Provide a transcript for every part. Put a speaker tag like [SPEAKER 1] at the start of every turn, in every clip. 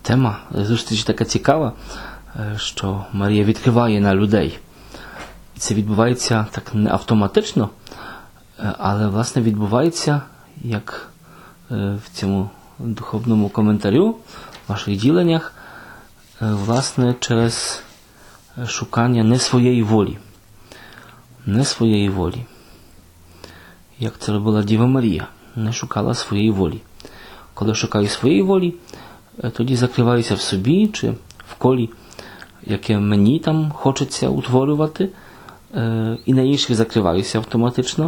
[SPEAKER 1] Тема зустрічі така цікава, що Марія відкриває на людей. І це відбувається так не автоматично, але, власне, відбувається, як в цьому духовному коментарю, в ваших діленнях, власне, через шукання не своєї волі. Не своєї волі. Як це робила Діва Марія, не шукала своєї волі. Коли шукаю своєї волі, тоді закриваюся в собі чи в колі, яке мені там хочеться утворювати, і на інших закриваюся автоматично.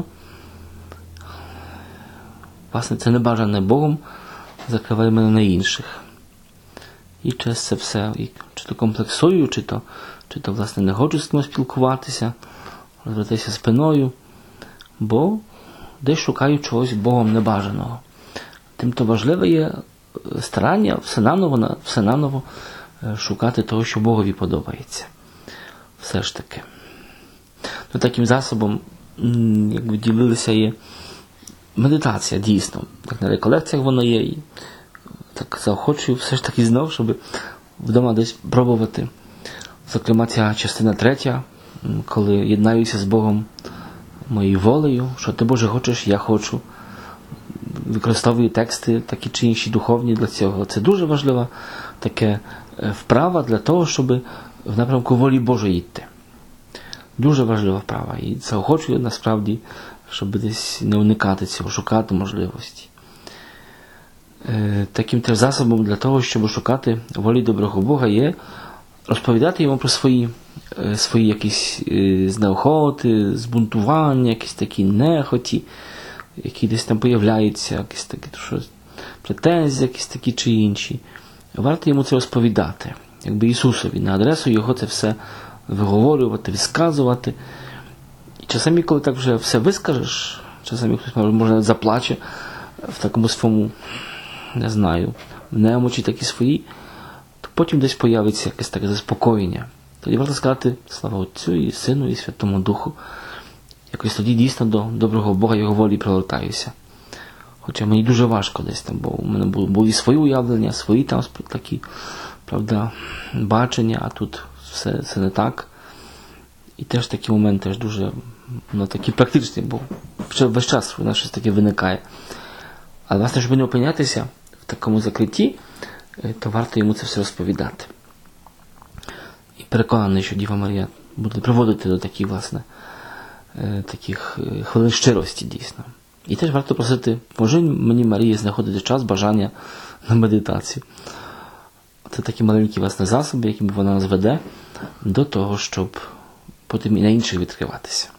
[SPEAKER 1] Власне, це небажане Богом закриває мене на інших. І через це все, чи то комплексую, чи то власне, не хочу з кимось спілкуватися, розвертаюся спиною, бо десь шукаю чогось Богом небажаного. Тим-то важливе є старання все наново шукати того, що Богові подобається. Все ж таки. Ну, таким засобом, як ділилися, є медитація, дійсно. Так на реколекціях воно є, і так заохочую все ж таки знов, щоб вдома десь пробувати. Зокрема, ця частина 3, коли єднаюся з Богом моєю волею, що ти, Боже, хочеш, я хочу. Використовую тексти такі чи інші духовні для цього. Це дуже важлива така вправа для того, щоб в напрямку волі Божої йти. Дуже важлива вправа. І заохочую насправді, щоб десь не уникати цього, шукати можливості. Таким теж засобом для того, щоб шукати волі доброго Бога, є розповідати йому про свої якісь знеохоти, збунтування, якісь такі нехоті, які десь там появляються, якісь такі претензії, якісь такі чи інші. Варто йому це розповідати, якби Ісусові, на адресу його це все виговорювати, висказувати. І часами, коли так вже все вискажеш, часами хтось, може, заплаче в такому своєму, не знаю, немочі такі свої, то потім десь появиться якесь таке заспокоєння. Тоді варто сказати слава Отцю і Сину і Святому Духу. Якось тоді дійсно до доброго Бога його волі прилетаюся. Хоча мені дуже важко десь там, бо у мене були свої уявлення, свої там такі, правда, бачення, а тут все не так. І теж такий момент теж дуже, такий практичний, бо весь час у нас щось таке виникає. Але, власне, щоб не опинятися в такому закритті, то варто йому це все розповідати. І переконаний, що Діва Марія буде приводити до таких, власне, таких хвилин щирості, дійсно. І теж варто просити, може мені, Марії, знаходити час, бажання на медитацію. Це такі маленькі, власне, засоби, якими вона нас веде до того, щоб потім і на інших відкриватися.